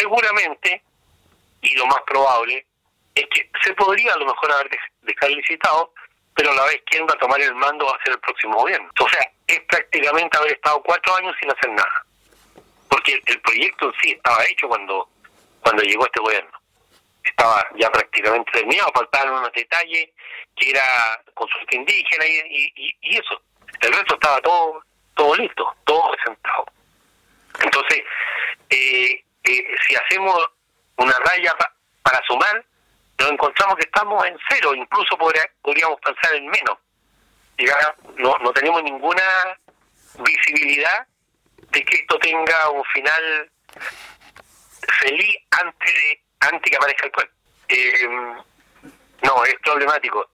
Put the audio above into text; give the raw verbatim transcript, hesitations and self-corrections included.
seguramente, y lo más probable, es que se podría a lo mejor haber dejar licitado, pero a la vez quien va a tomar el mando va a ser el próximo gobierno. O sea, es prácticamente haber estado cuatro años sin hacer nada. Porque el, el proyecto en sí estaba hecho cuando, cuando llegó este gobierno. Estaba ya prácticamente terminado, faltaban unos detalles, que era consulta indígena y, y, y eso. El resto estaba todo todo listo, todo presentado. Entonces, eh, eh, si hacemos una raya pa, para sumar, nos encontramos que estamos en cero, incluso podría, podríamos pensar en menos. Llegar, no, no tenemos ninguna visibilidad de que esto tenga un final feliz antes de antes que aparezca el pueblo. Eh, no, es problemático.